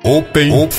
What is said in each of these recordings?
Open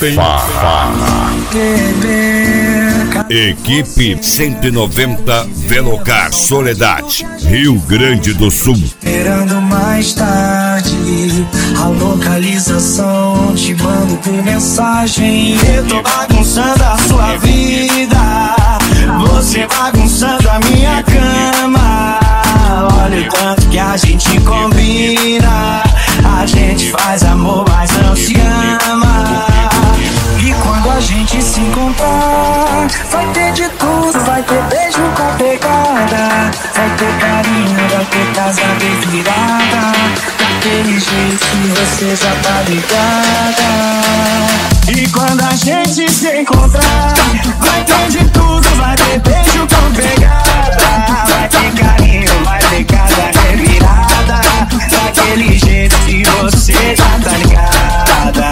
Equipe 190 Velocar Soledade, Rio Grande do Sul. Esperando mais tarde a localização, te mando por mensagem. Eu tô bagunçando a sua vida, você bagunçando a minha cama. Olha o tanto que a gente combina, a gente faz amor, mas não se ama. E quando a gente se encontrar, vai ter de tudo, vai ter beijo com pegada, vai ter carinho, vai ter casa bem virada, daquele jeito que você já tá ligada. E quando a gente se encontrar, vai ter de tudo, vai ter beijo com pegada, vai ter carinho, vai ter casa revirada, daquele jeito que você já tá ligada.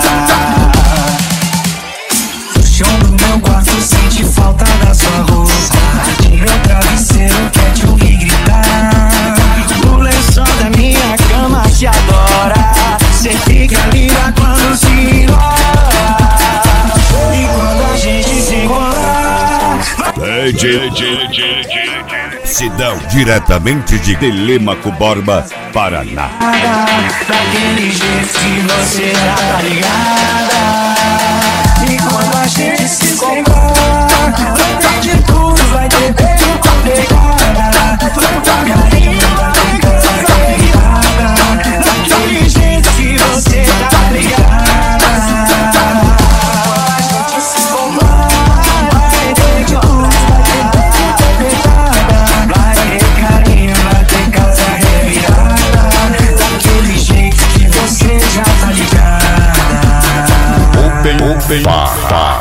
O chão do meu quarto sente falta da sua roupa, de meu travesseiro quer te ouvir gritar, o lençol da minha cama te adora, cê fica linda quando se enrola. E quando a gente se encontrar, Sidão, diretamente de Telêmaco Borba, Paraná. daquele jeito que você já tá ligada. E quando a gente se encontrar, vai ter de tudo, vai ter beijo com pegada, vai ter carinho, vai ter coisa revirada, daquele jeito que você já tá ligada. A gente se encontrar, vai ter de tudo, vai ter beijo com pegada, vai ter carinho, vai ter casa revirada, daquele jeito que você já tá ligada. Open